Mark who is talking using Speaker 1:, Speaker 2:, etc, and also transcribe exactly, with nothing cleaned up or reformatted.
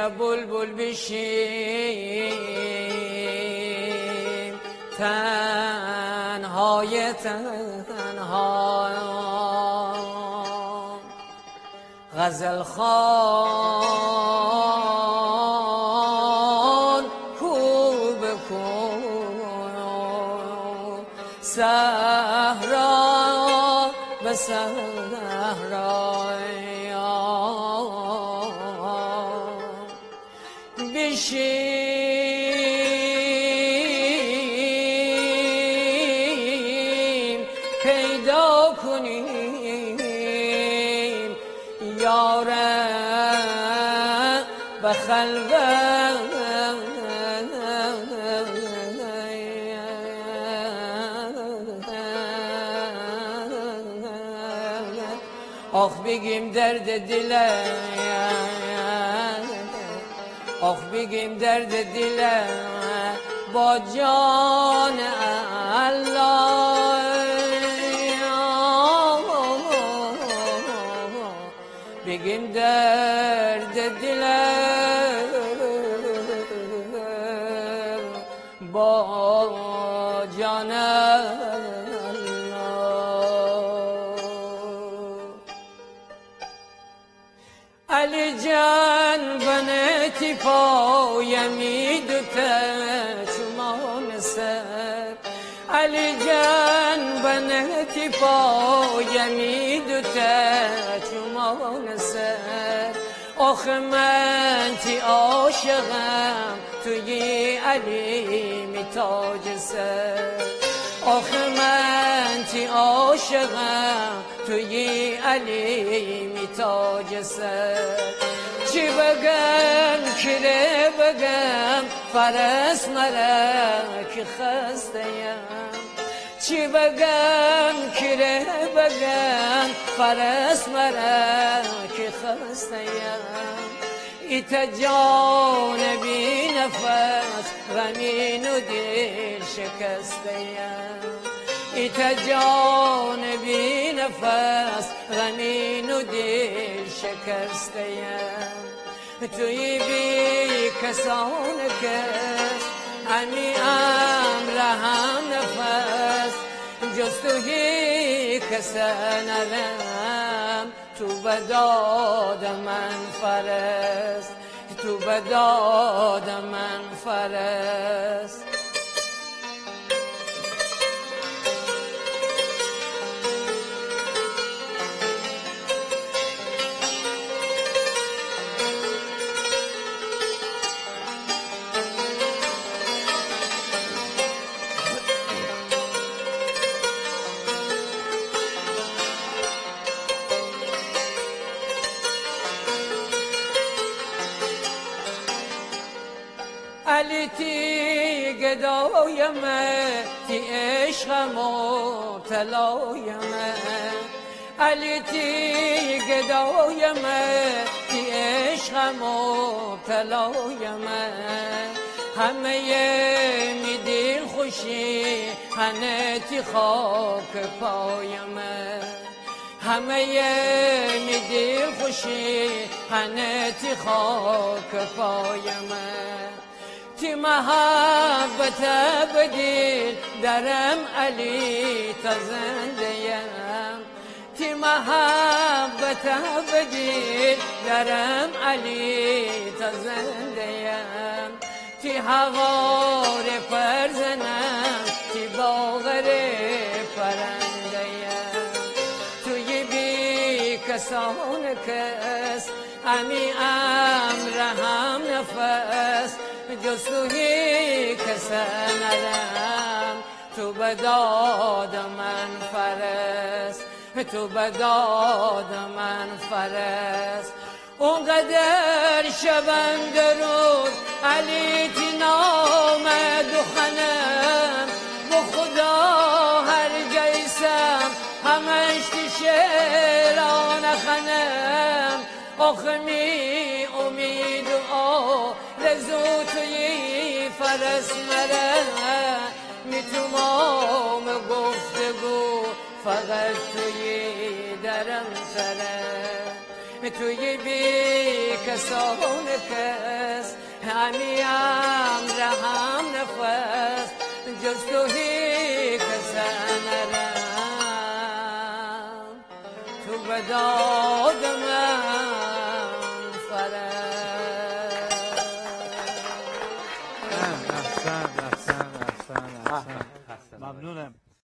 Speaker 1: بیا بلبل بشیم تنهای تنها غزل خوان کوب کن صحرا به صحرا بشیم پیدا کنیم یارم به خلوت آخ بگیم درد دلم آخ بگیم درد دلم با جان الله بگیم درد دلم با جان علی جان بنتی پایمی دوتا چمان سر علی جان بنتی پایمی دوتا چمان سر آخ من تی عاشقم توی علی می تاج سر آخ من تی عاشقم توی علی می تاج سر چی بگم کره بگم فرس مرا که خستیم چی بگم کره بگم فرس مرا که خستیم ایتا جان بی نفس غمین و دل شکستیم ایتا جان بی نفس غمین و دل شکستیم توی بی کسان کس همی امر هم نفس جز توی کس نرم تو بداد من فرست تو بداد من فرست علی تی گدایمه تی عشقم و تلایمه علی تی گدایمه تی عشقم و تلایمه همه می دل خوشی هنه تی خاک پایمه همه می دل خوشی هنه تی خاک پایمه تی محبت بدیل درم علی تا زندیم تی محبت بدیل درم علی تا زندیم تی حوار پرزنم تی باغر پرندیم توی بی کسان کس همی امر هم نفس جز توی کس ندم تو بداد من فرست تو بداد من فرست اونقدر شبند روز علی تی نامد و خنم با خدا هر جیسم همش تی شعران خنم آخه می امید و آرزو توی فرس مرم می تمام گفتگو فقط توی درم سرم توی بی کسان کس همی امرهم نفس جز تو هی کس نرم تو بداد من فرست.
Speaker 2: احسن احسن احسن احسن. ممنونم.